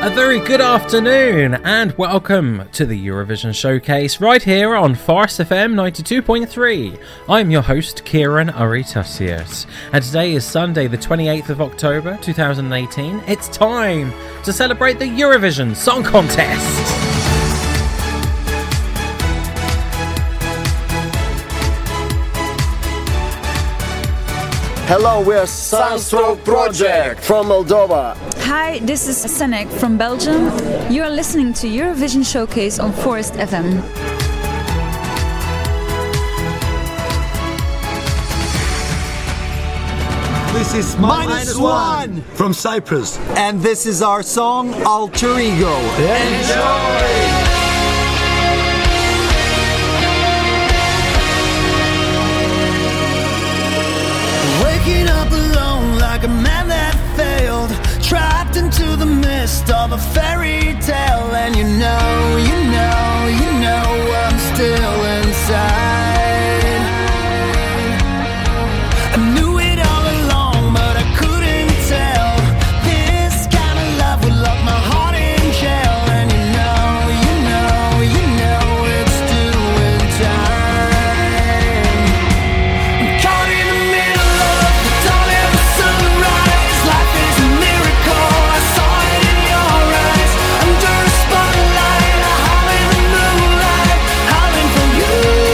A very good afternoon and welcome to the Eurovision Showcase right here on Forest FM 92.3. I'm your host Kieran Urry-Tussiett and today is Sunday the 28th of October 2018. It's time to celebrate the Eurovision Song Contest. Hello, we are Sunstroke Project from Moldova. Hi, this is Senek from Belgium. You are listening to Eurovision Showcase on Forest FM. This is Minus One from Cyprus. And this is our song, Alter Ego. Enjoy! Waking up alone like a man that failed, trapped into the mist of a fairy tale. And you know I'm still inside. I knew it all along, but I couldn't tell. This kind of love would lock my heart in jail. And you know it's doing time. I'm caught in the middle of the dawn and the sunrise. Life is a miracle, I saw it in your eyes. Under a spotlight, I howl in the moonlight, howling for you.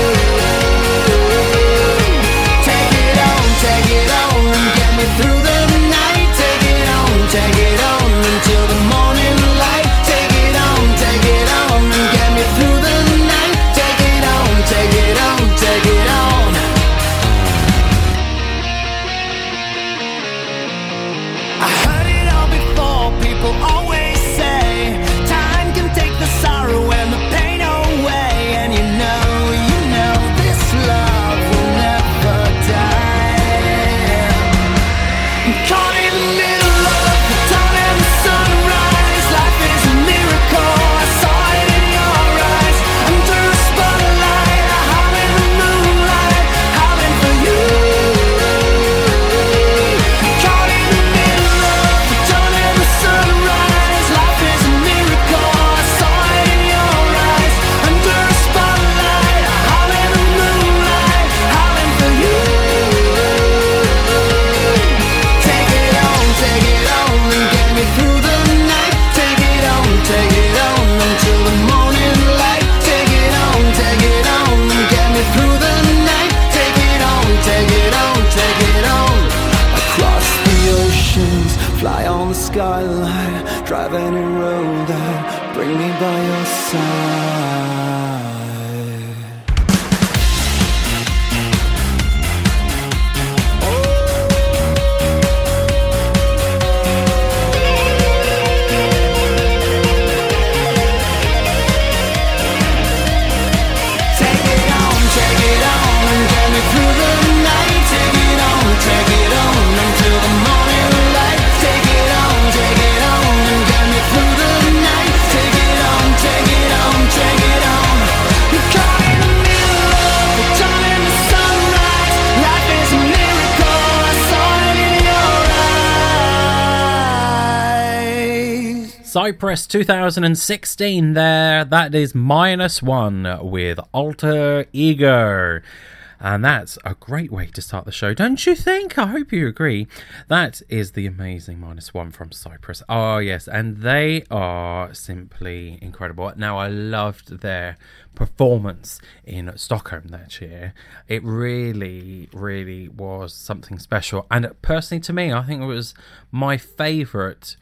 Take it on and get me through the night. Take it on until the morning light. Take it on and get me through the night. Take it on. I heard it all before, people always say time can take the sorrow and the pain away. And you know this love will never die. I'm caught in the middle of the dawn and the sunrise. Life is a miracle, I saw it in your eyes. Under a spotlight, I howl in the moonlight, howling for you. I'm caught in the middle of the dawn and the sunrise. Life is a miracle, I saw it in your eyes. Under a spotlight, I howl in the moonlight, howling for you. Take it on and get me through the night. Take it on until the morning light. Take it on and get me through the night. Take it on. Across the oceans, fly on the skyline, drive any road that bring me by your side. Take it on and get me through the night. Take it on until the morning light. Take it on and get me through the night. Take it on. You're caught in the middle of the dawn and the sunrise. Life is a miracle, I saw it in your eyes. Cyprus 2016 there. That is Minus One with Alter Ego. And that's a great way to start the show, don't you think? I hope you agree. That is the amazing Minus One from Cyprus. Oh, yes, and they are simply incredible. Now, I loved their performance in Stockholm that year. It really, really was something special. And personally, to me, I think it was my favourite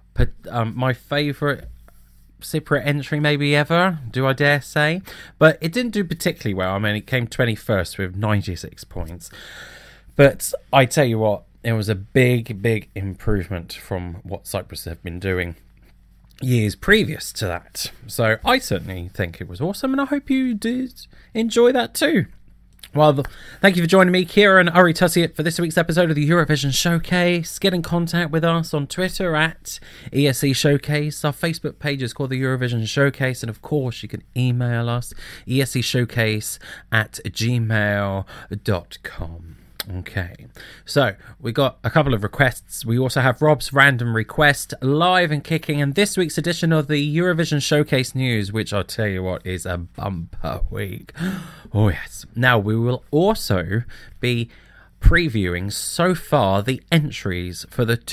Cypriot entry maybe ever, do I dare say. But it didn't do particularly well. I mean, it came 21st with 96 points. But I tell you what, it was a big improvement from what Cyprus have been doing years previous to that. So I certainly think it was awesome, and I hope you did enjoy that too. Well, thank you for joining me, Kieran Urry-Tussiett, for this week's episode of the Eurovision Showcase. Get in contact with us on Twitter at ESC Showcase. Our Facebook page is called the Eurovision Showcase. And of course, you can email us, escshowcase@gmail.com. Okay, so we got a couple of requests. We also have Rob's random request live and kicking, and this week's edition of the Eurovision Showcase News, which I'll tell you what is a bumper week. Oh yes. Now we will also be previewing so far the entries for the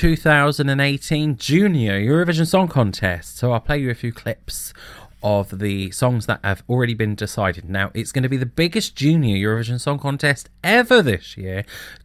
2018 Junior Eurovision Song Contest. So I'll play you a few clips of the songs that have already been decided. Now, it's going to be the biggest junior Eurovision Song Contest ever this year.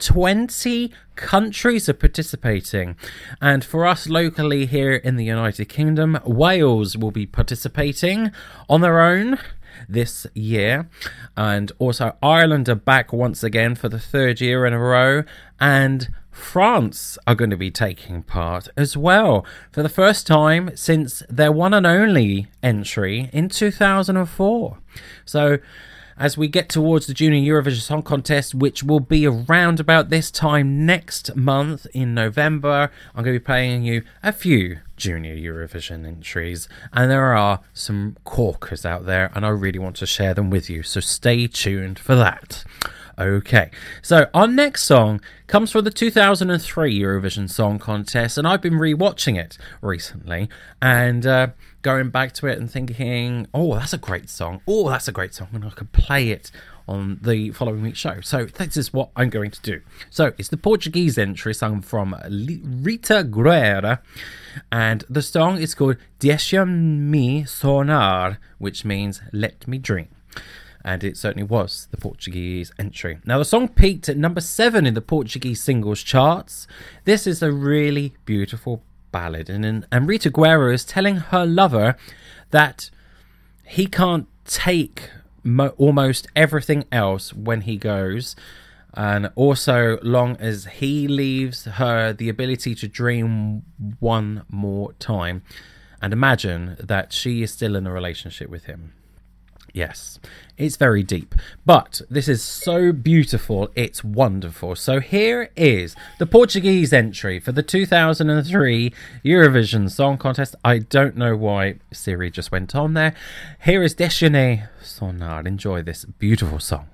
20 countries are participating. And for us locally here in the United Kingdom, Wales will be participating on their own this year. And also Ireland are back once again for the third year in a row. And France are going to be taking part as well for the first time since their one and only entry in 2004. So as we get towards the Junior Eurovision Song Contest, which will be around about this time next month in November, I'm going to be playing you a few Junior Eurovision entries, and there are some corkers out there, and I really want to share them with you, so stay tuned for that. Okay, so our next song comes from the 2003 Eurovision Song Contest, and I've been rewatching it recently and going back to it and thinking, oh, that's a great song. Oh, that's a great song, and I could play it on the following week's show. So this is what I'm going to do. So it's the Portuguese entry sung from Rita Guerra, and the song is called Deixa-me Sonhar, which means let me dream. And it certainly was the Portuguese entry. Now, the song peaked at number 7 in the Portuguese singles charts. This is a really beautiful ballad. And Rita Guerra is telling her lover that he can't take almost everything else when he goes. And also, long as he leaves her the ability to dream one more time. And imagine that she is still in a relationship with him. Yes, it's very deep, but this is so beautiful, it's wonderful. So here is the Portuguese entry for the 2003 Eurovision Song Contest. I don't know why Siri just went on there. Here is Deixa-me Sonhar. Enjoy this beautiful song.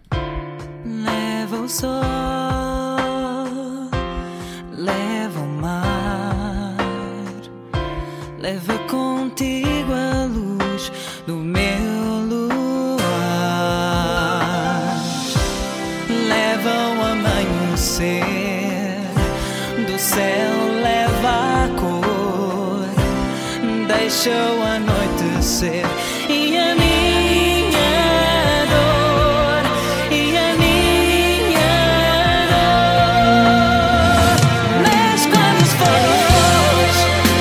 Leva o sol, leva o mar, leva contigo a luz do meu do céu leva a cor, deixa o anoitecer e a minha dor, e a minha dor. Mas quando fores,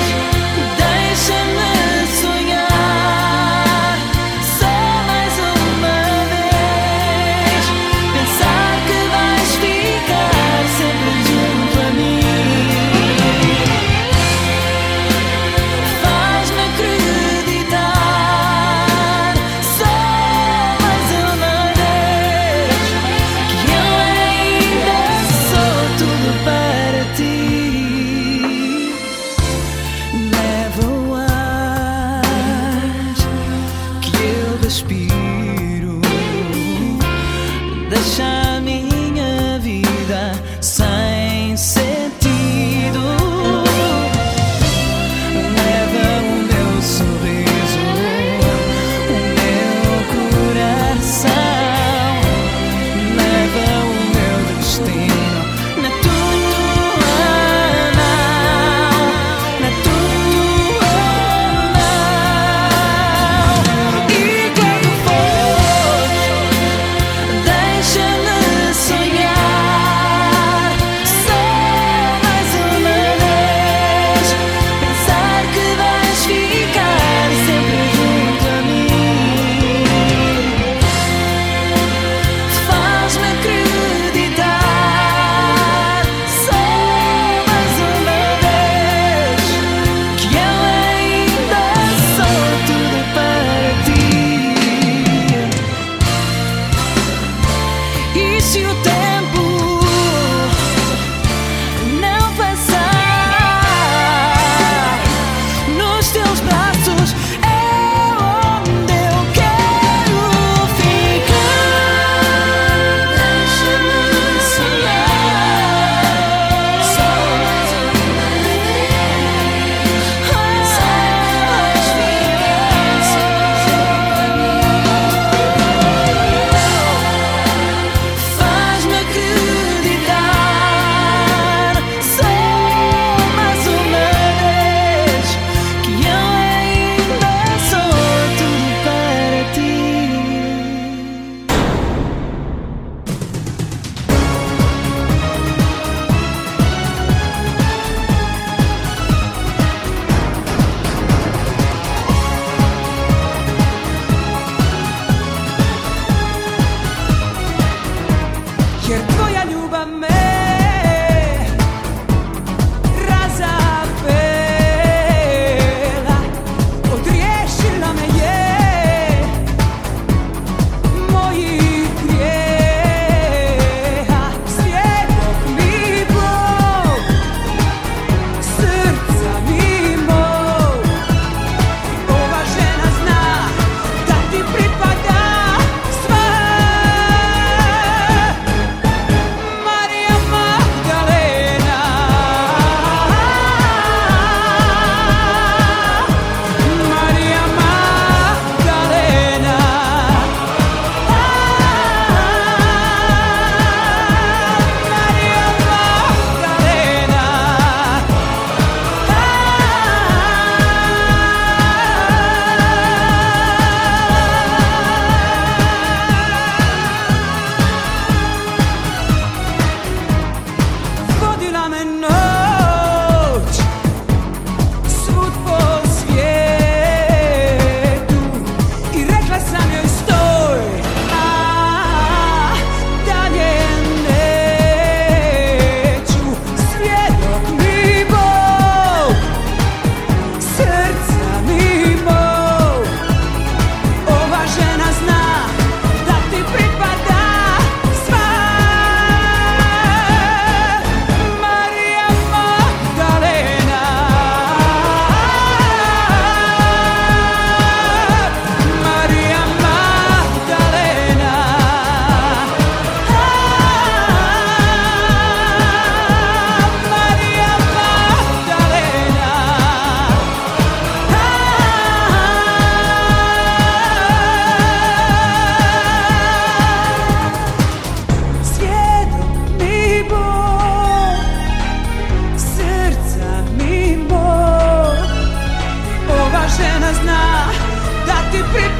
deixa-me sonhar só mais uma vez, pensar que vais ficar sempre junto a mim. Faz-me acreditar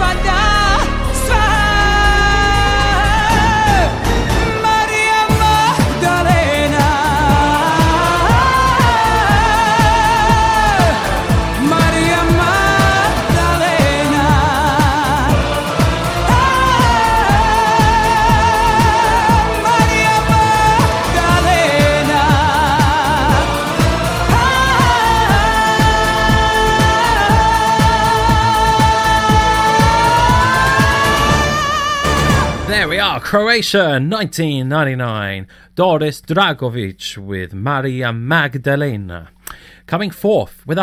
ada swe Maria Magdalena Maria Magdalena Maria Magdalena There we are, Croatia, 1999. Doris Dragovic with Maria Magdalena. Coming fourth with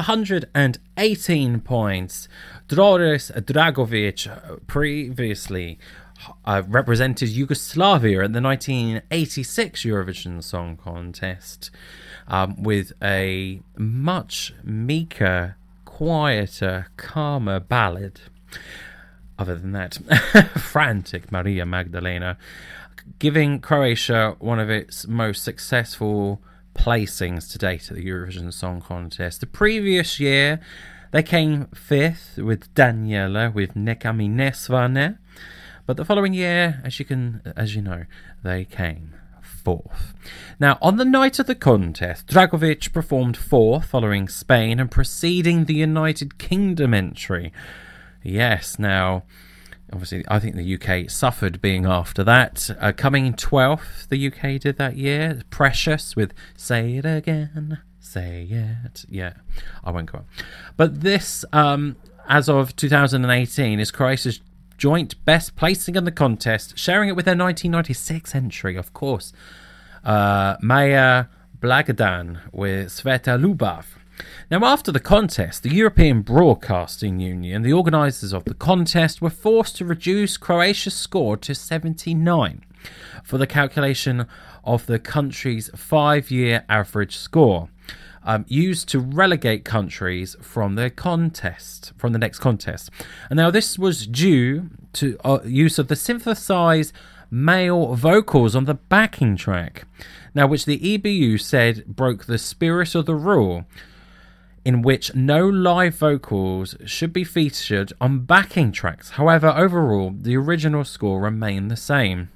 118 points. Doris Dragovic previously represented Yugoslavia at the 1986 Eurovision Song Contest with a much meeker, quieter, calmer ballad. Other than that, frantic Maria Magdalena, giving Croatia one of its most successful placings to date at the Eurovision Song Contest. The previous year, they came fifth with Daniela with Neka mi nesvane, but the following year, as you know, they came fourth. Now, on the night of the contest, Dragovic performed fourth, following Spain and preceding the United Kingdom entry. Yes, now, obviously, I think the UK suffered being after that. Coming 12th, the UK did that year. Precious with Say It Again, Say It. Yeah, I won't go on. But this, as of 2018, is Croatia's joint best placing in the contest, sharing it with their 1996 entry, of course. Maja Blagadan with Sveta Lubav. Now, after the contest, the European Broadcasting Union, the organisers of the contest, were forced to reduce Croatia's score to 79 for the calculation of the country's 5-year average score, used to relegate countries from the next contest. And now this was due to use of the synthesised male vocals on the backing track, now which the EBU said broke the spirit of the rule, in which no live vocals should be featured on backing tracks. However, overall, the original score remained the same.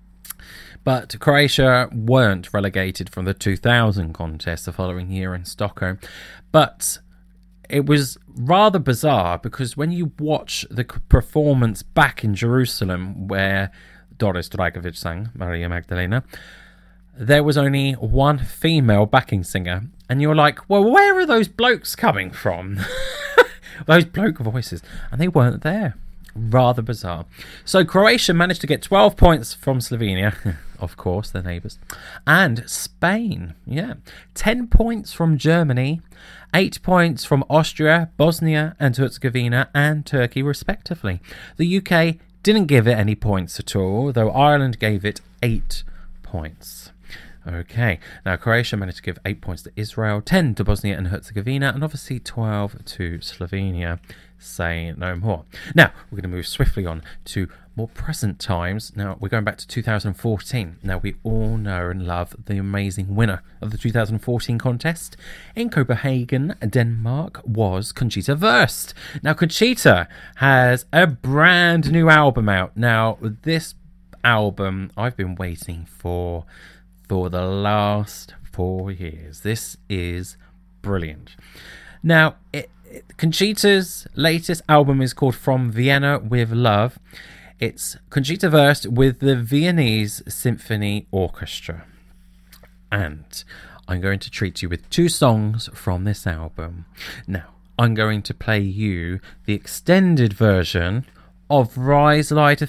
But Croatia weren't relegated from the 2000 contest the following year in Stockholm. But it was rather bizarre, because when you watch the performance back in Jerusalem, where Doris Dragovic sang Maria Magdalena, there was only one female backing singer. And you're like, well, where are those blokes coming from? Those bloke voices. And they weren't there. Rather bizarre. So Croatia managed to get 12 points from Slovenia, of course, their neighbours, and Spain, 10 points from Germany, 8 points from Austria, Bosnia and Herzegovina, and Turkey, respectively. The UK didn't give it any points at all, though Ireland gave it 8 points. Okay, now Croatia managed to give 8 points to Israel, 10 to Bosnia and Herzegovina, and obviously 12 to Slovenia. Say no more. Now, we're going to move swiftly on to more present times. Now, we're going back to 2014. Now, we all know and love the amazing winner of the 2014 contest in Copenhagen, Denmark, was Conchita Wurst. Now, Conchita has a brand new album out. Now, this album I've been waiting for the last 4 years. This is brilliant. Now, Conchita's latest album is called From Vienna with Love. It's Conchita Wurst with the Viennese Symphony Orchestra. And I'm going to treat you with 2 songs from this album. Now, I'm going to play you the extended version of Rise Like a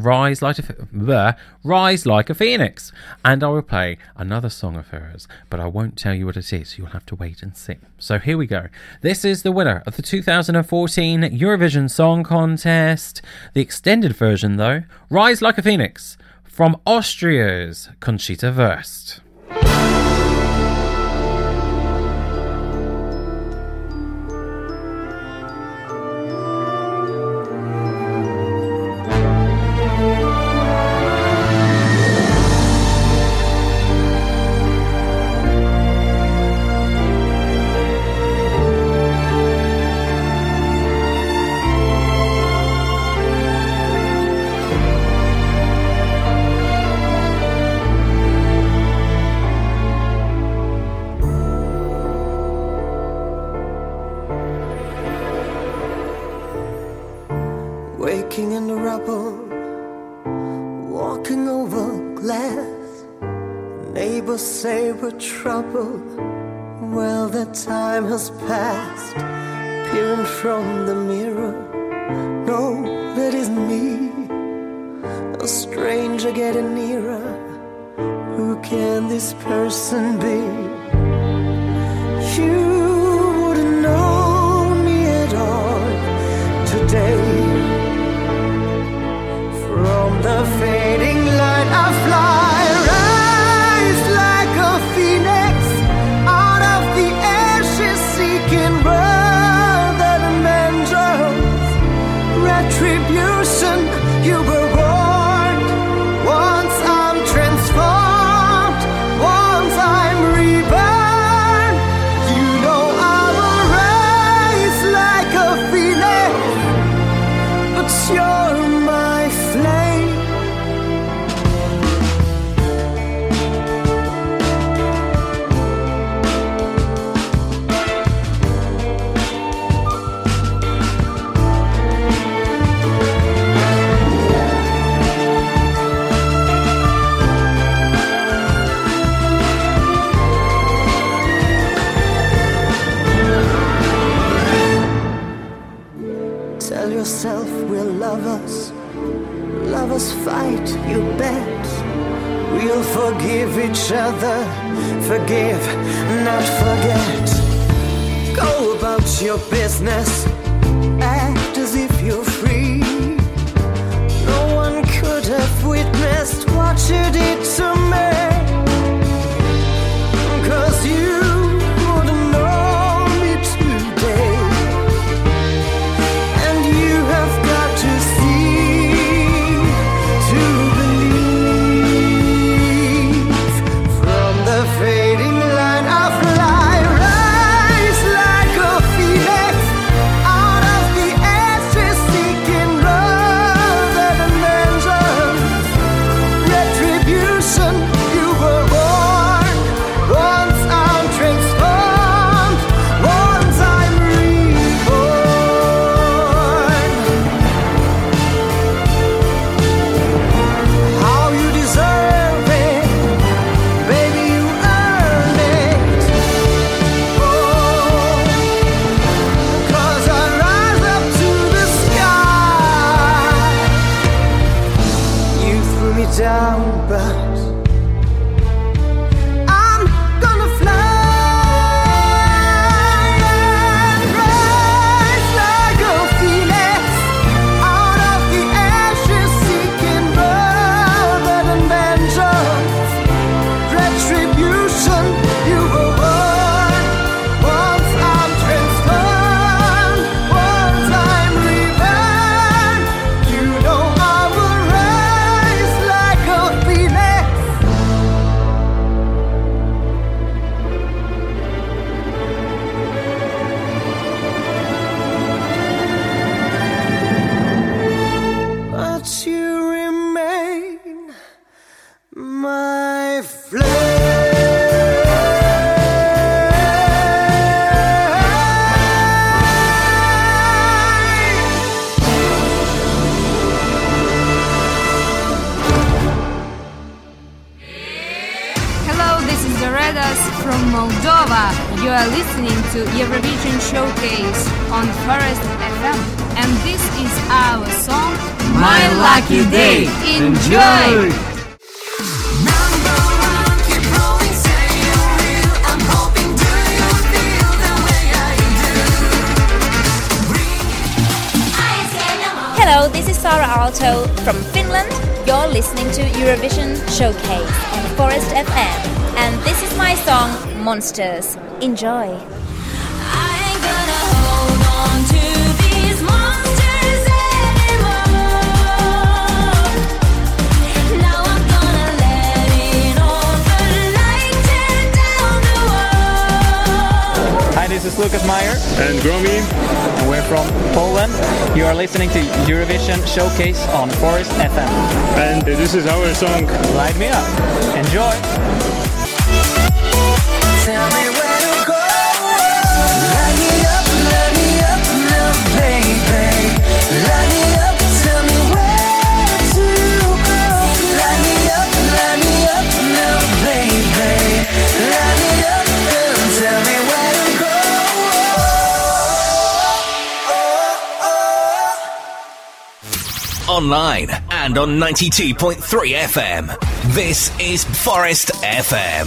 Phoenix, and I will play another song of hers, but I won't tell you what it is. You'll have to wait and see. So here we go. This is the winner of the 2014 Eurovision Song Contest. The extended version, though, Rise Like a Phoenix, from Austria's Conchita Wurst. Walking in the rubble, walking over glass. Neighbors say we're trouble. Well, the time has passed. Peering from the mirror, no, that isn't me. A stranger getting nearer. Who can this person be? You wouldn't know me at all today. From the fading light I fly, rise like a phoenix out of the ashes, seeking rather than vengeance, retribution. You were warned. Once I'm transformed, once I'm reborn, you know I will rise like a phoenix, but you're my flame. Tell yourself we're lovers. Lovers fight, you bet. We'll forgive each other. Forgive, not forget. Go about your business. Act as if you're free. No one could have witnessed what you did to me. 'Cause you wouldn't know me today. And you have got to see to believe. From the fading light I fly, rise like a phoenix out of the ashes, seeking rather than vengeance, retribution. You were born. Once I'm transformed, once I'm reborn. How you deserve it, baby, you earned it. Oh, 'cause I rise up to the sky. You threw me down, but I'm gonna fly and rise like a phoenix out of the ashes, seeking rather than vengeance, retribution. You were born. Once I'm transformed, once I'm reborn, you know I will rise like a phoenix. But you remain my Hello, this is Zoredas from Moldova. You are listening to Eurovision Showcase on Forest FM. And this is our song, My Lucky Day. Enjoy! Number one, keep rolling, say you're real. I'm hoping, do you feel the way I do? Hello, this is Sarah Aalto from Finland. You're listening to Eurovision Showcase on Forest FM. And this is my song, Monsters. Enjoy. I ain't gonna hold on to these monsters anymore. Now I'm gonna let in all the light, tear down the wall. Hi, this is Lucas Meyer. And Gromi. And we're from Poland. You are listening to Eurovision Showcase on Forest FM. And this is our song. Light me up. Enjoy. Tell me where to go. Light me up now, baby. Light me up, tell me online, and on 92.3 FM. This is Forest FM.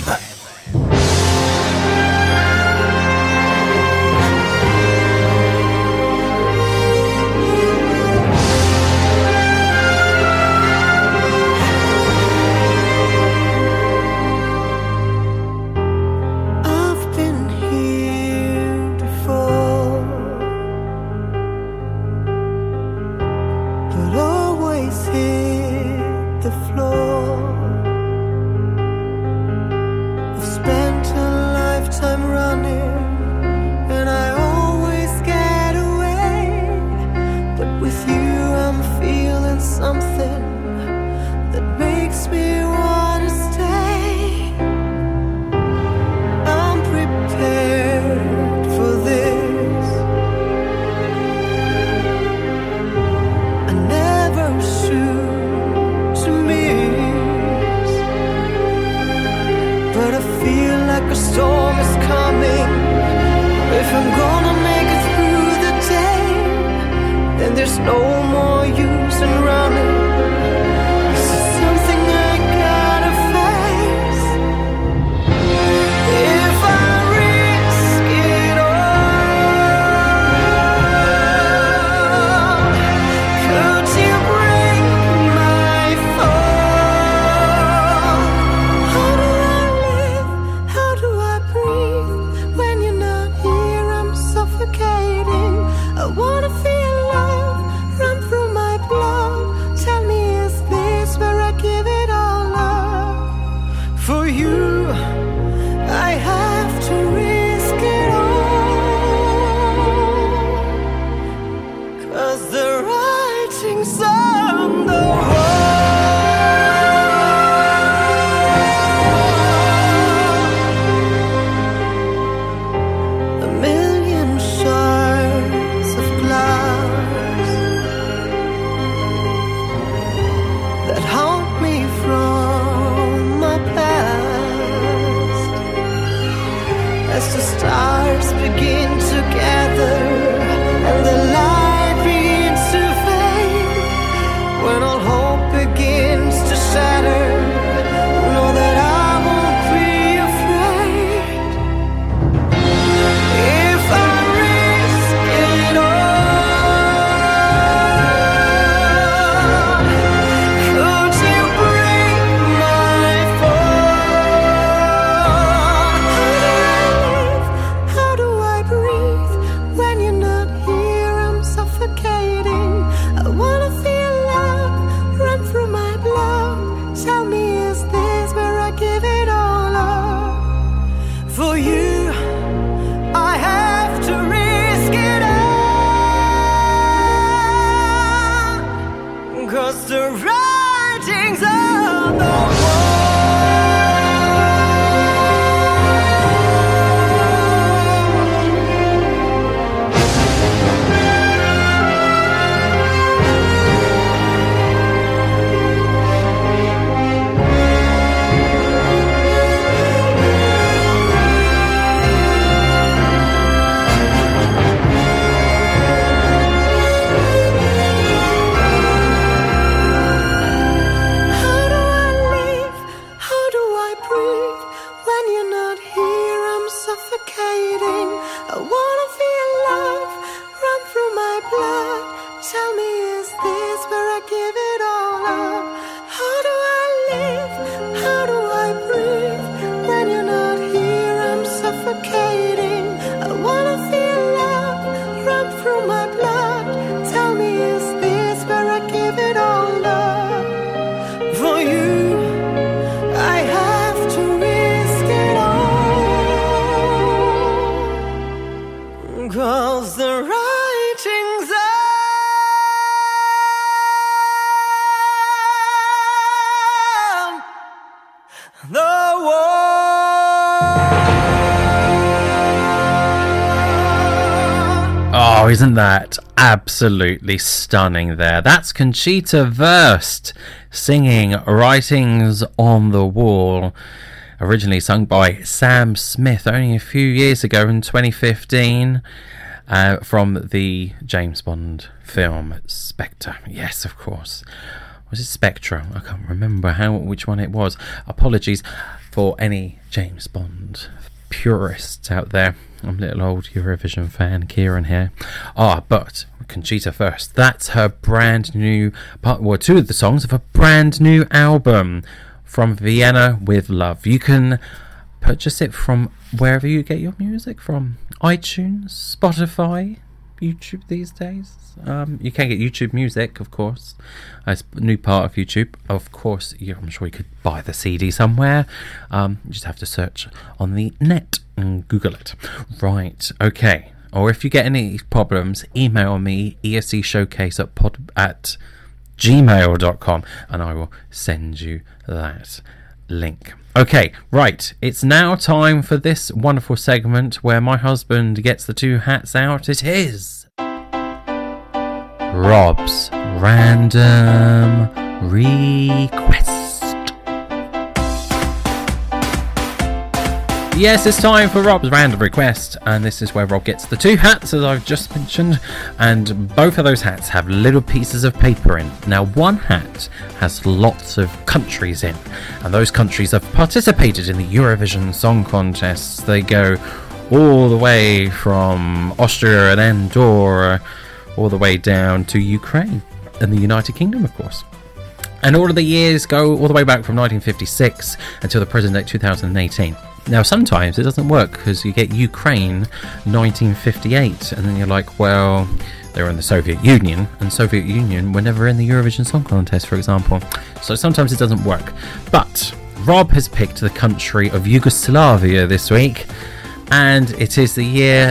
Oh, isn't that absolutely stunning there? That's Conchita Wurst singing Writings on the Wall, originally sung by Sam Smith only a few years ago in 2015. from the James Bond film Spectre. Yes, of course. Was it Spectre? I can't remember which one it was. Apologies for any James Bond purists out there. I'm a little old Eurovision fan, Kieran here. But Conchita first. That's her brand new two of the songs of a brand new album, From Vienna with Love. You can purchase it from wherever you get your music from. iTunes, Spotify, YouTube these days. You can get YouTube Music, of course. It's a new part of YouTube. Of course, I'm sure you could buy the CD somewhere. You just have to search on the net and Google it. Right, okay. Or if you get any problems, email me, escshowcase@gmail.com, and I will send you that link. Okay, right. It's now time for this wonderful segment where my husband gets the two hats out. It is Rob's Random Request. Yes, it's time for Rob's Random Request, and this is where Rob gets the two hats, as I've just mentioned, and both of those hats have little pieces of paper in. Now, one hat has lots of countries in, and those countries have participated in the Eurovision Song Contests. They go all the way from Austria and Andorra, all the way down to Ukraine and the United Kingdom, of course. And all of the years go all the way back from 1956 until the present day 2018. Now, sometimes it doesn't work because you get Ukraine 1958, and then you're like, well, they were in the Soviet Union, and Soviet Union were never in the Eurovision Song Contest, for example. So sometimes it doesn't work. But Rob has picked the country of Yugoslavia this week, and it is the year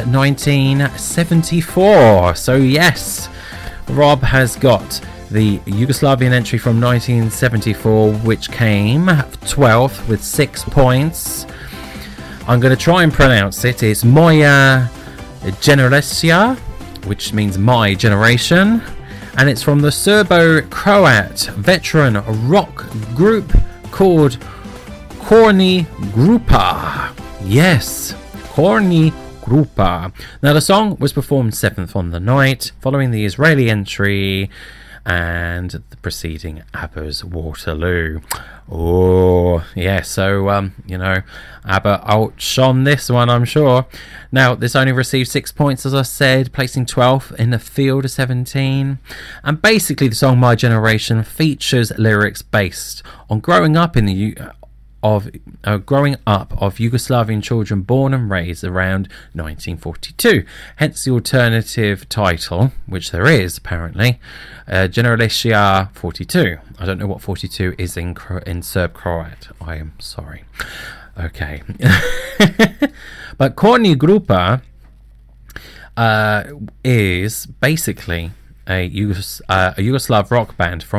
1974. So yes, Rob has got the Yugoslavian entry from 1974, which came 12th with 6 points. I'm going to try and pronounce it. It's Moja Generacija, which means my generation, and it's from the Serbo-Croat veteran rock group called Korni Grupa. Yes, Korni Grupa. Now, the song was performed 7th on the night, following the Israeli entry and the preceding ABBA's Waterloo. Oh, yeah, so, ABBA outshone this one, I'm sure. Now, this only received 6 points, as I said, placing 12th in a field of 17. And basically, the song My Generation features lyrics based on growing up of Yugoslavian children born and raised around 1942. Hence the alternative title, which there is apparently, Generacija 42. I don't know what 42 is in Serb-Croat. I am sorry. Okay. But Korni Grupa is basically a Yugoslav rock band from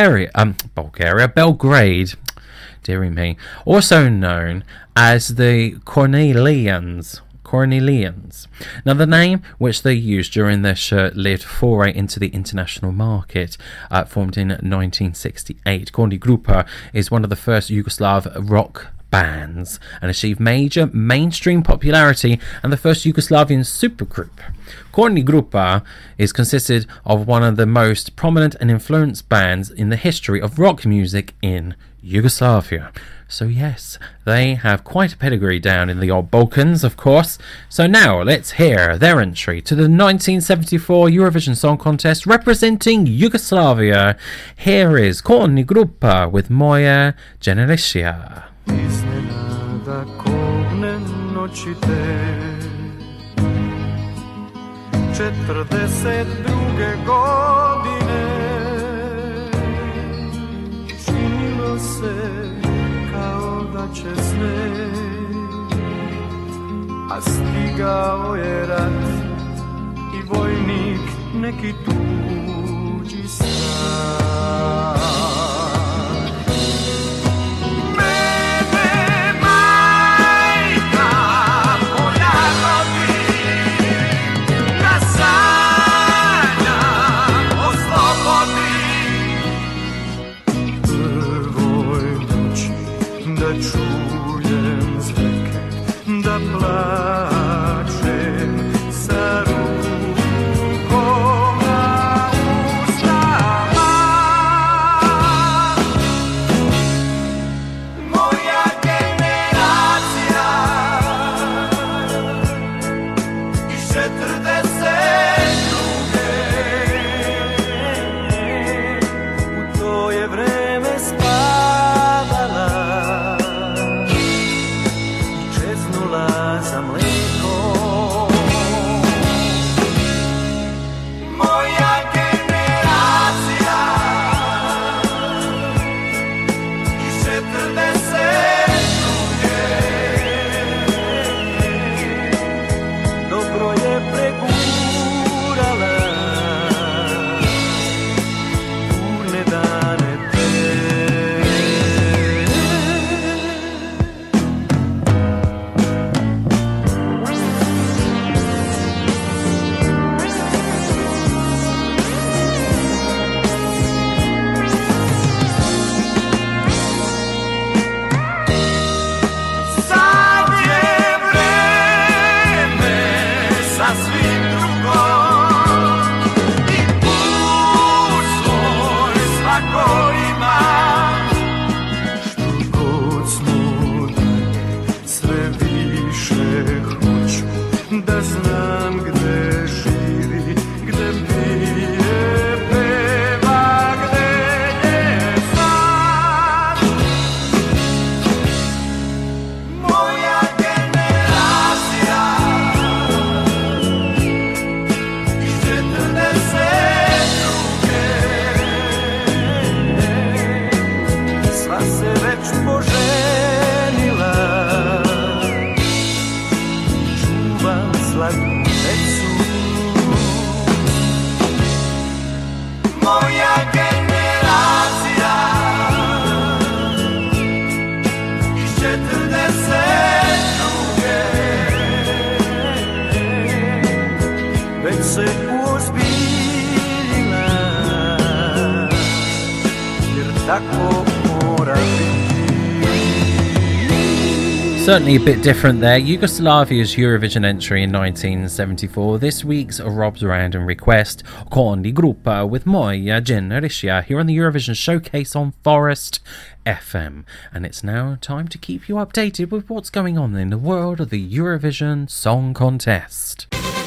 Belgrade. Deary me. Also known as the Cornelians. Now, the name which they used during their short-lived foray into the international market, formed in 1968. Korni Grupa is one of the first Yugoslav rock bands and achieved major mainstream popularity, and the first Yugoslavian supergroup. Korni Grupa is considered of one of the most prominent and influenced bands in the history of rock music in Yugoslavia. So yes, they have quite a pedigree down in the old Balkans, of course. So now let's hear their entry to the 1974 Eurovision Song Contest representing Yugoslavia. Here is Korni Grupa with Moja Generacija. Iznenada kovne noći te 42. godine činilo se kao da će sneg, a stigao je rat i vojnik neki tuđi strah. Čujem zveke da plačem sa rukom. Certainly a bit different there. Yugoslavia's Eurovision entry in 1974. This week's Rob's Random Request, con di gruppa with Moja Generiscia, here on the Eurovision Showcase on Forest FM. And it's now time to keep you updated with what's going on in the world of the Eurovision Song Contest.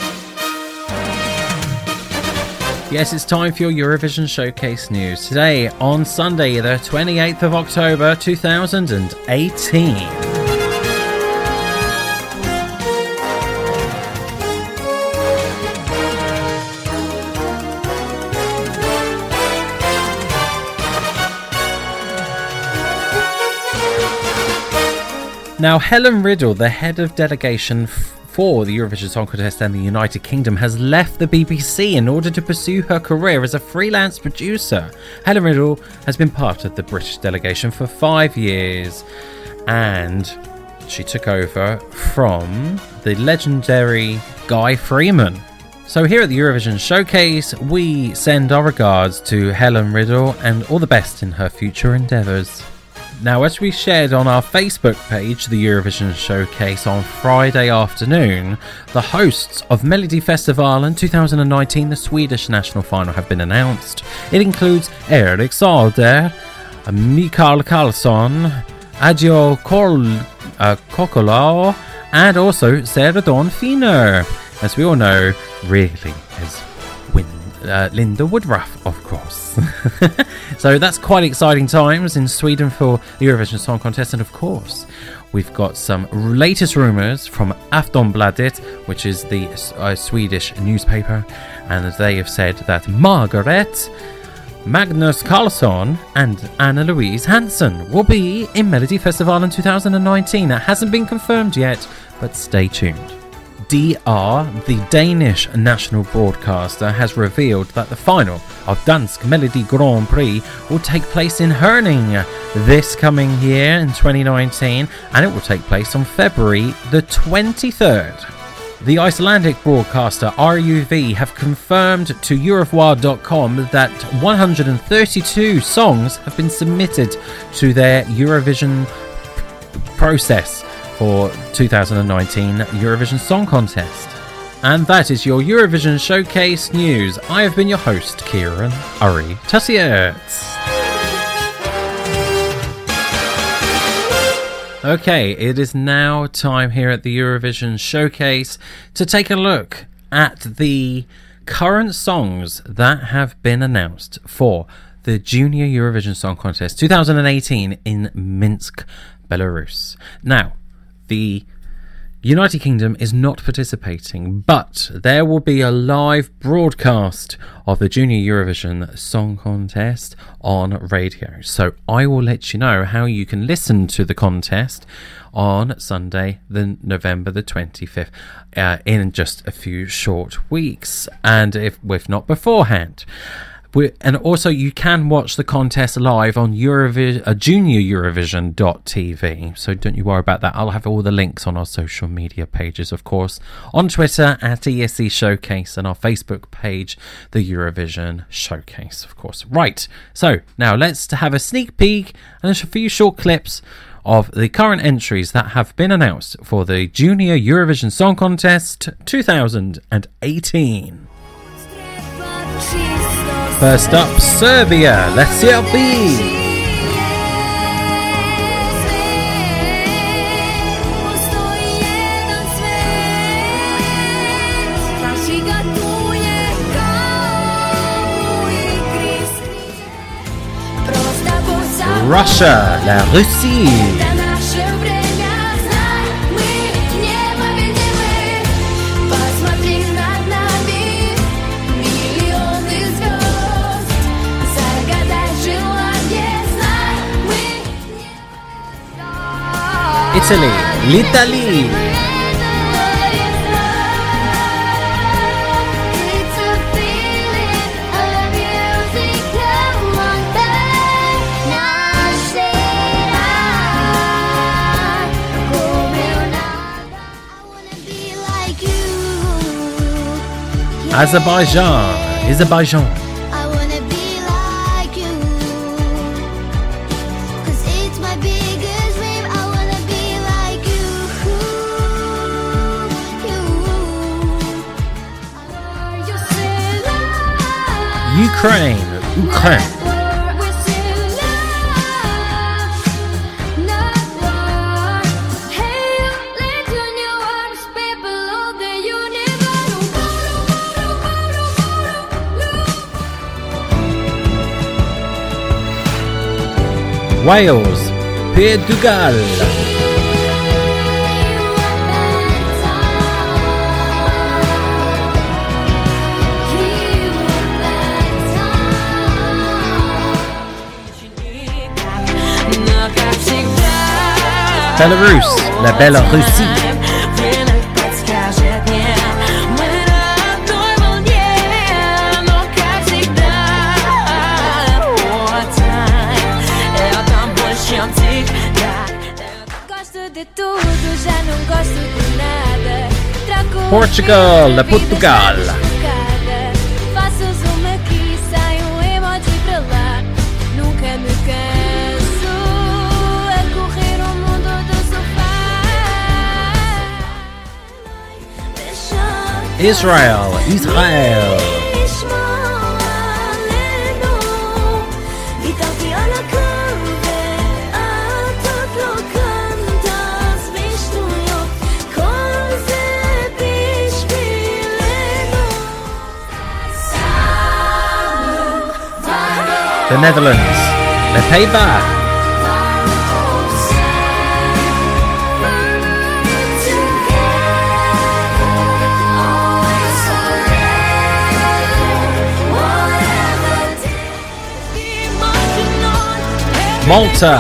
Yes, it's time for your Eurovision Showcase news. Today, on Sunday, the 28th of October, 2018. Now, Helen Riddle, the head of delegation for the Eurovision Song Contest and the United Kingdom, has left the BBC in order to pursue her career as a freelance producer. Helen Riddle has been part of the British delegation for 5 years, and she took over from the legendary Guy Freeman. So here at the Eurovision Showcase, we send our regards to Helen Riddle and all the best in her future endeavours. Now, as we shared on our Facebook page, the Eurovision Showcase, on Friday afternoon, the hosts of Melodifestivalen 2019, the Swedish national final, have been announced. It includes Erik Saade, Mikael Karlsson, Adjo Kokkolao, and also Sarah Dawn Finer. As we all know, really is Linda Woodruff, of course. So that's quite exciting times in Sweden for the Eurovision Song Contest. And of course, we've got some latest rumours from Aftonbladet, which is the Swedish newspaper, and they have said that Margaret, Magnus Carlsson and Anna-Louise Hansen will be in Melodifestivalen 2019. That hasn't been confirmed yet, but stay tuned. DR, the Danish national broadcaster, has revealed that the final of Dansk Melodi Grand Prix will take place in Herning this coming year in 2019, and it will take place on February the 23rd. The Icelandic broadcaster RUV have confirmed to Eurovoix.com that 132 songs have been submitted to their Eurovision process for 2019 Eurovision Song Contest. And that is your Eurovision Showcase news. I have been your host, Kieran Uri Tussiert. Okay, it is now time here at the Eurovision Showcase to take a look at the current songs that have been announced for the Junior Eurovision Song Contest 2018 in Minsk, Belarus. Now, the United Kingdom is not participating, but there will be a live broadcast of the Junior Eurovision Song Contest on radio. So I will let you know how you can listen to the contest on Sunday, November the 25th, in just a few short weeks, and if not beforehand. And also, you can watch the contest live on junioreurovision.tv. So don't you worry about that. I'll have all the links on our social media pages, of course. On Twitter, at ESC Showcase, and our Facebook page, the Eurovision Showcase, of course. Right, so now let's have a sneak peek and a few short clips of the current entries that have been announced for the Junior Eurovision Song Contest 2018. First up, Serbia, Lesja B. Russia, la Russie. Italy, l'Italie. Azerbaijan. I wanna be like you, 'cause it's my biggest dream. I wanna be like you, Ukraine. Wales, Portugal. Belarus, la Belarusie. Portugal, la Portugal. Israel. The Netherlands, les Pays-Bas. Malta,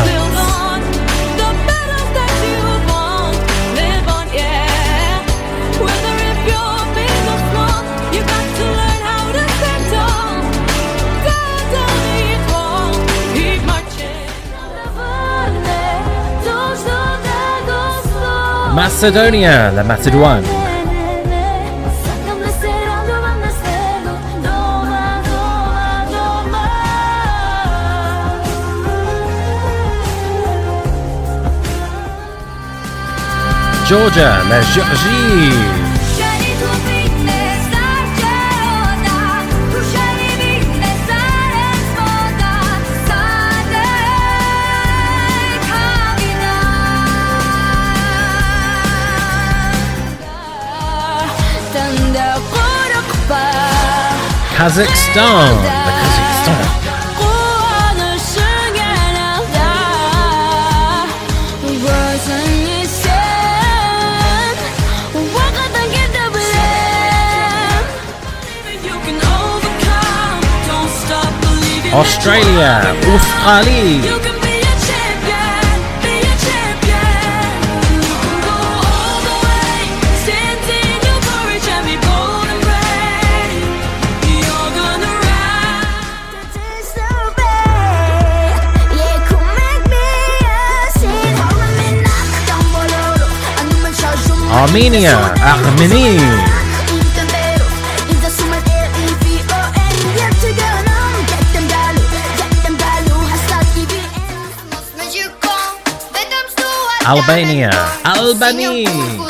Macedonia, la Macédoine. Georgia, la Géorgie. Kazakhstan, the Kazakhstan. Australia, Australie. Armenia, Arménie. Albania. Albany.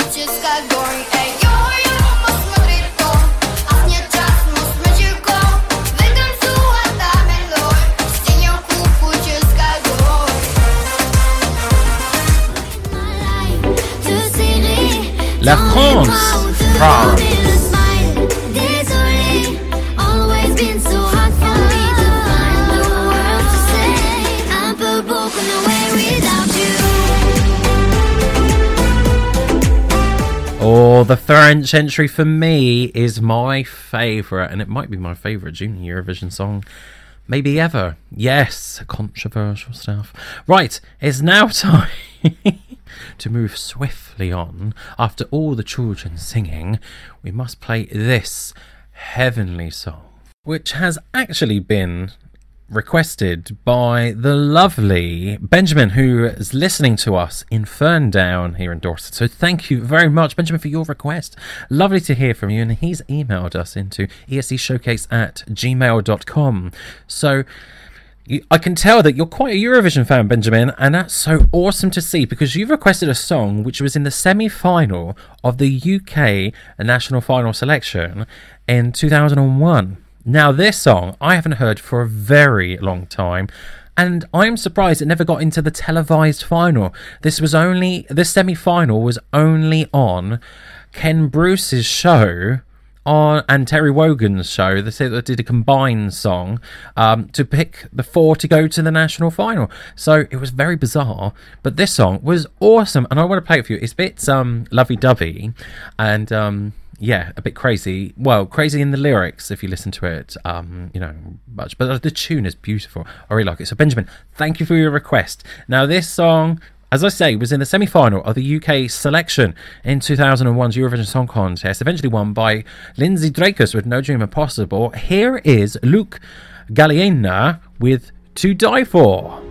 La France. France. Oh, the French entry for me is my favourite, and it might be my favourite junior Eurovision song maybe ever. Yes, controversial stuff. Right, it's now time to move swiftly on. After all the children singing, we must play this heavenly song, which has actually been requested by the lovely Benjamin, who is listening to us in Ferndown here in Dorset. So thank you very much, Benjamin, for your request. Lovely to hear from you. And he's emailed us into escshowcase@gmail.com. So I can tell that you're quite a Eurovision fan, Benjamin, and that's so awesome to see, because you've requested a song which was in the semi-final of the UK national final selection in 2001. Now, this song I haven't heard for a very long time, and I'm surprised it never got into the televised final. This semi-final was only on Ken Bruce's show and Terry Wogan's show. They said they did a combined song to pick the four to go to the national final. So it was very bizarre, but this song was awesome, and I want to play it for you. It's a bit lovey-dovey, and yeah, a bit crazy. Well, crazy in the lyrics if you listen to it, much. But the tune is beautiful. I really like it. So, Benjamin, thank you for your request. Now, this song, as I say, was in the semi-final of the UK selection in 2001's Eurovision Song Contest, eventually won by Lindsay Drakus with No Dream Impossible. Here is Luke Galliena with To Die For.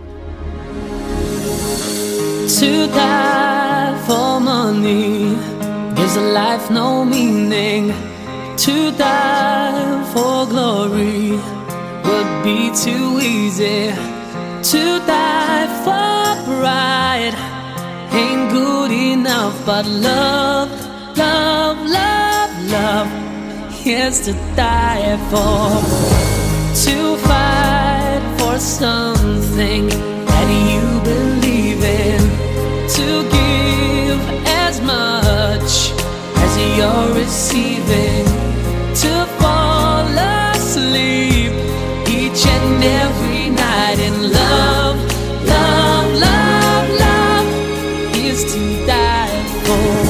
To die for money gives a life no meaning. To die for glory would be too easy. To die for pride ain't good enough, but love, love, love, love is to die for. To fight for something that you believe in. To give as much as you're receiving. To fall asleep each and every night in love, love, love, love is to die for.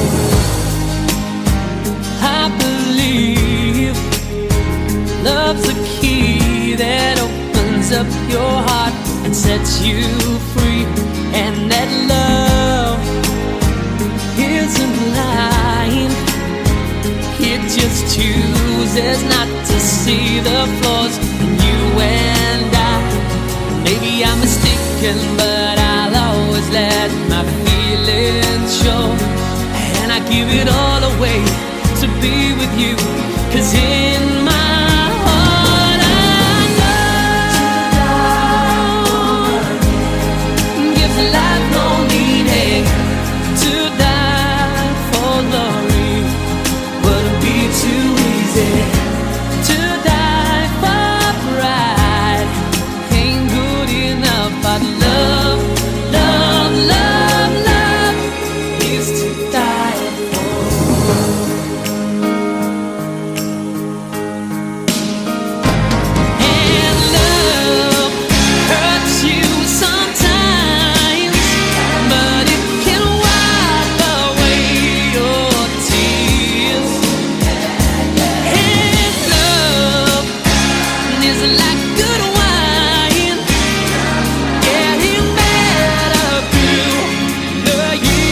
I believe love's a key that opens up your heart and sets you free, and that love isn't blind. It just chooses not to see the flaws in you and I. Maybe I'm mistaken, but I'll always let my feelings show, and I give it all away to be with you, 'cause in my heart I know gives life no meaning. To die for glory would be too easy. To die for pride ain't good enough, but love, love, love, love is to die for. And love hurts you sometimes, but it can wipe away your tears. And love is like good wine, getting better through the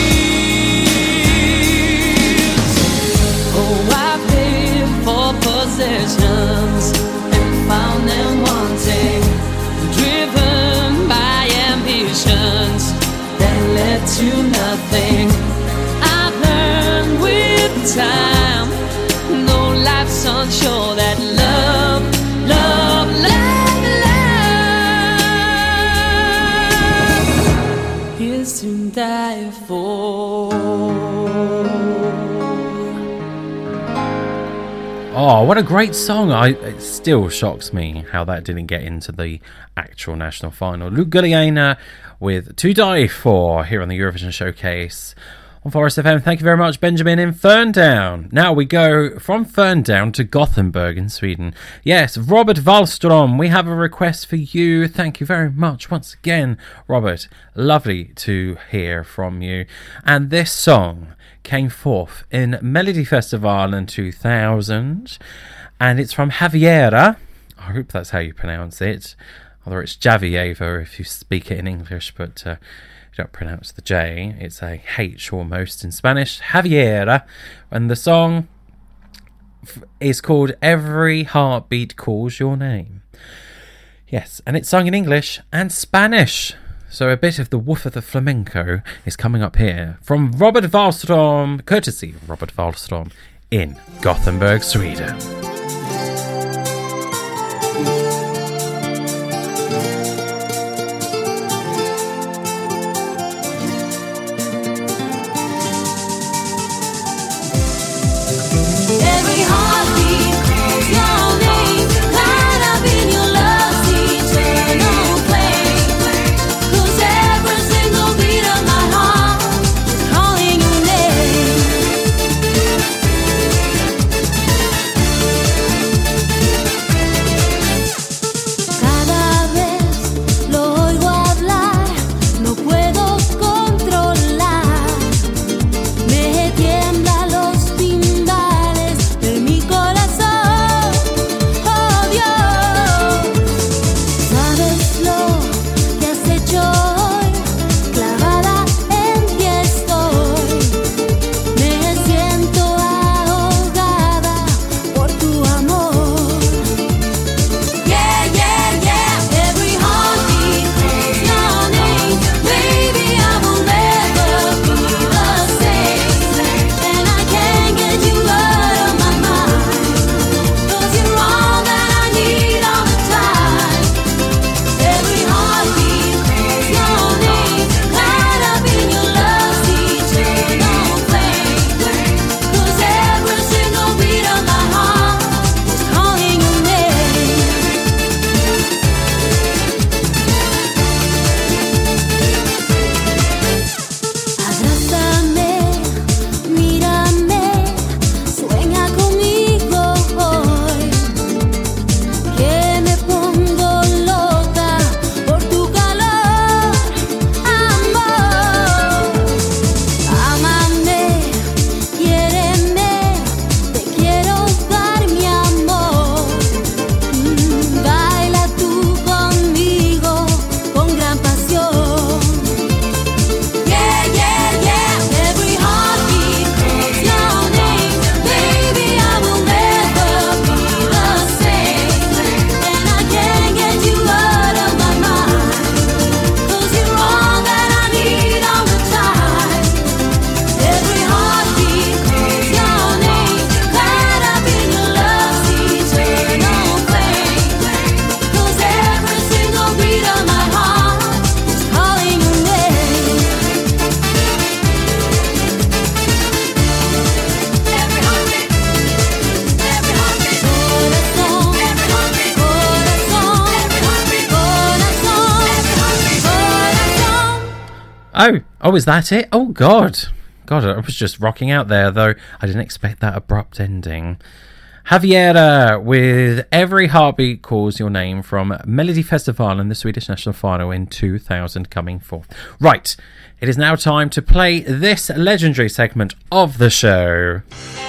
years. Oh, I paid for possessions and found them wanting, driven by ambitions that led to nothing. I've learned with time, no life's unsure, that love, love, love, love is to die for. Oh, what a great song. It still shocks me how that didn't get into the actual national final. Luke Gulliana with To Die For here on the Eurovision Showcase on Forest FM. Thank you very much, Benjamin in Ferndown. Now we go from Ferndown to Gothenburg in Sweden. Yes, Robert Wallström, we have a request for you. Thank you very much once again, Robert. Lovely to hear from you. And this song came forth in Melodifestivalen in 2000, and it's from Javiera. I hope that's how you pronounce it. Although it's Javiera if you speak it in English, but you don't pronounce the J. It's a H almost in Spanish. Javiera. And the song is called Every Heartbeat Calls Your Name. Yes, and it's sung in English and Spanish. So a bit of the woof of the flamenco is coming up here from Robert Wallström, courtesy of Robert Wallström in Gothenburg, Sweden. Every heartbeat calls your name, light up in your love's eternal flame. 'Cause every single beat of my heart is calling your name. Cada vez lo oigo hablar, no puedo controlar. Me tiemblan los timbales de mi corazón, oh Dios. Sabes lo que has hecho hoy, clavada en ti estoy. Me siento ahogada por tu amor. Yeah, yeah, yeah. Every heartbeat calls your name. Baby, I will never be the same. And I can't get you out of my mind. 'Cause you're all that I need all the time. Every heartbeat calls your name. Light up in your love's eternal flame. 'Cause every single beat of my heart is calling your name. Abrázame, mírame, sueña conmigo hoy, que me pongo loca por tu calor, amor. Ámame, quiéreme, te quiero dar mi amor. Baila tú conmigo con gran pasión. Yeah, yeah, yeah. Every heartbeat calls your name. Baby, I will never be the same. And I can't get you out of my mind. 'Cause you're all that I need all the time. Every heartbeat calls your name. Light up in your love's eternal flame. 'Cause every single beat of my heart is calling your name. Every heartbeat, every heartbeat, corazón, every heartbeat, corazón, every heartbeat, corazón, every heartbeat, corazón. Oh, is that it? Oh, God, I was just rocking out there, though I didn't expect that abrupt ending. Javiera with Every Heartbeat Calls Your Name from Melodifestivalen in the Swedish National Final in 2000 coming forth. Right, it is now time to play this legendary segment of the show.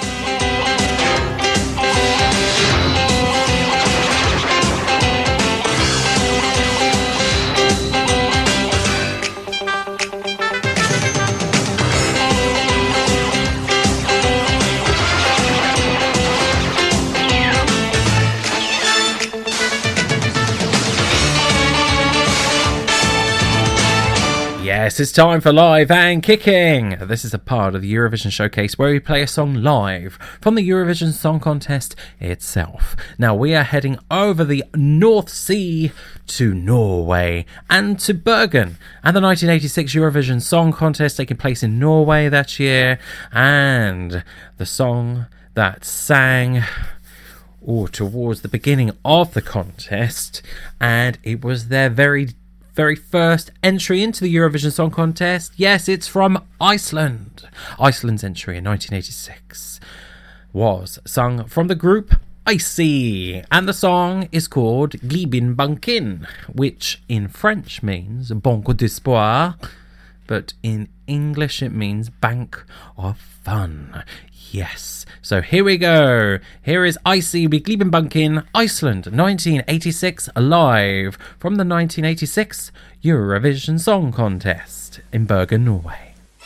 Yes, it's time for Live and Kicking. This is a part of the Eurovision Showcase where we play a song live from the Eurovision Song Contest itself. Now, we are heading over the North Sea to Norway and to Bergen and the 1986 Eurovision Song Contest taking place in Norway that year, and the song that sang towards the beginning of the contest, and it was their very first entry into the Eurovision Song Contest. Yes, it's from Iceland. Iceland's entry in 1986 was sung from the group Icy, and the song is called Glibin Bankin, which in French means Banque d'Espoir, but in English it means Bank of Fun. Yes, so here we go. Here is Icy with Glibin Bankin, Iceland, 1986, live from the 1986 Eurovision Song Contest in Bergen, Norway.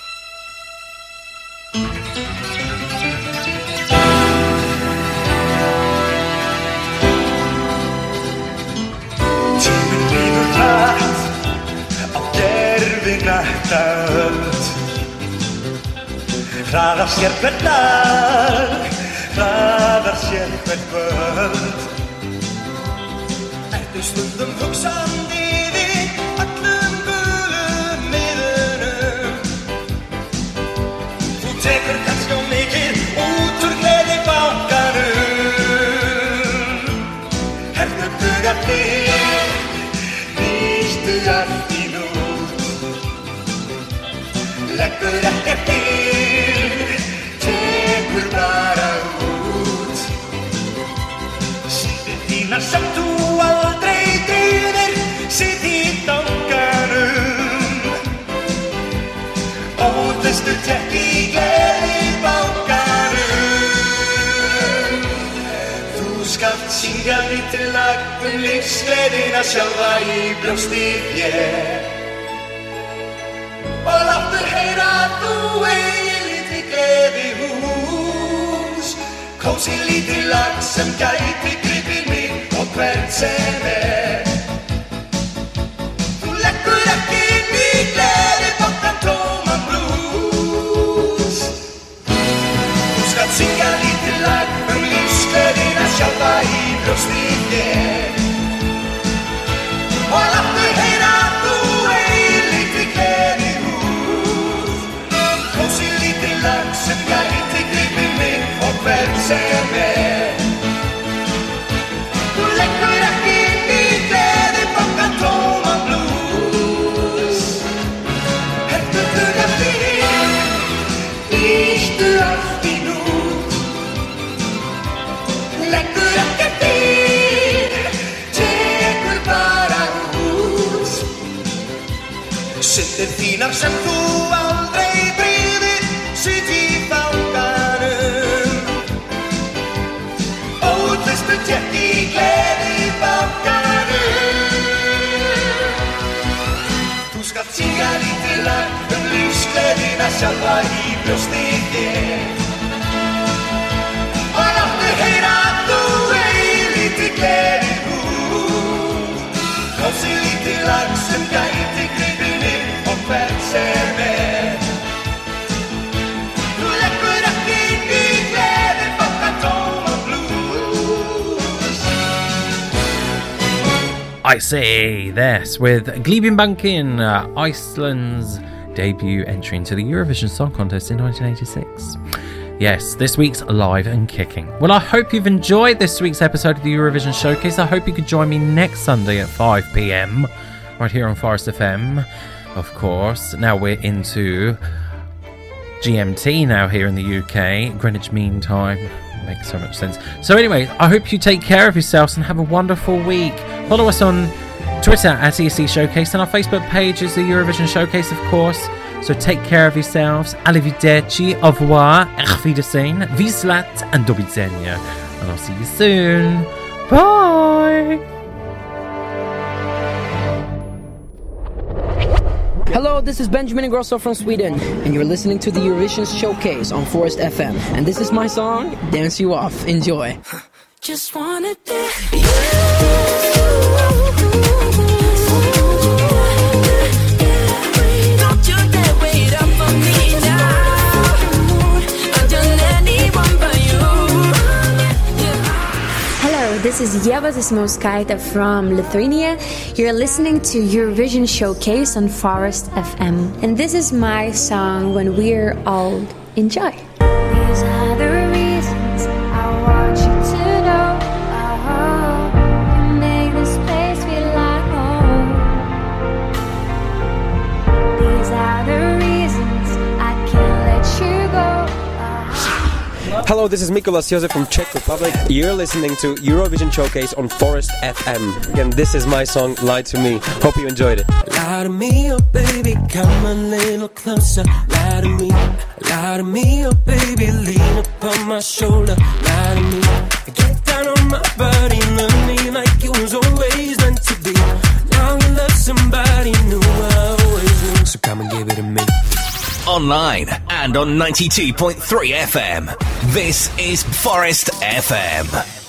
Tíminn líður hratt á gervinætta öld. Hraðar sér hvern dag, hraðar sér hvern kvöld. Ertu stundum hugsandi við öllum gulum miðunum? Þú tekur kannski of mikið út úr gleðibankanum. Herðu dugar þig, nýttu allt í nút. Leggur ekkert til, tekur bara út. Sýttir þínar sem þú aldrei drýðir, sitt í danganum. Óðlistu tekk í gleðibankanum. Þú skalt syngja lítið lag lífsgleðina sjálfa í brjósti þér. Og láttu heyra að þú eigi lítið gleðihús. Kósí lítið lag sem gæti gripið mig og hvern sem Þú leggur ekki inn í gleðibankan tóman blues. Þú skalt syngja lítið lag lífsgleðina sjálfa í brjósti þér. Og láttu heyra að þú eigi lítið gleðihús. Kósí lítið lag sem gæti gripið mig og hvern sem Þú leggur ekki inn í gleðibankan tóman blues. Herðu dugar þig, nýttu allt í nút. Leggur ekkert til, tekur bara út. Syndir þínar sem þú aldrei brýðir, sitt í bankanum. Óðlistu tekk í gleðibankanum. Þú skalt syngja lítið lag lífsgleðina sjálfa í brjósti þér. Og láttu heyra að þú eigi lítið gleðihús. Kósí lítið lag sem gæti gripið mig og hvern sem Þú leggur ekki inn í gleðibankan tóman blues. I say this with Glibin Bankin, Iceland's debut entry into the Eurovision Song Contest in 1986. Yes, this week's live and kicking. Well, I hope you've enjoyed this week's episode of the Eurovision Showcase. I hope you could join me next Sunday at 5 p.m. right here on Forest FM, of course. Now we're into GMT now here in the UK, Greenwich Mean Time. Makes so much sense. So anyway, I hope you take care of yourselves and have a wonderful week. Follow us on Twitter at ESC Showcase, and our Facebook page is the Eurovision Showcase, of course. So take care of yourselves. Arrivederci, au revoir, auf Wiedersehen, Wislat, and do widzenia. And I'll see you soon. Bye! Hello, this is Benjamin Ingrosso from Sweden, and you're listening to the Eurovision Showcase on Forest FM. And this is my song, Dance You Off. Enjoy. Just wanna dance. Don't you dare wait up for me now. I've done anyone but you. Hello, this is Ieva Zismauskaitė from Lithuania. You're listening to Eurovision Showcase on Forest FM. And this is my song, When We're Old. Enjoy. These are the reasons I want you to know. Hello, this is Mikolas Josef from Czech Republic. You're listening to Eurovision Showcase on Forest FM. And this is my song, Lie to Me. Hope you enjoyed it. Lie to me, oh baby, come a little closer. Lie to me, oh baby, lean upon my shoulder. Lie to me, get down on my body, love me like it was always meant to be. Now you love somebody new, I always knew, so come and give it to me. Online and on 92.3 FM. This is Forest FM.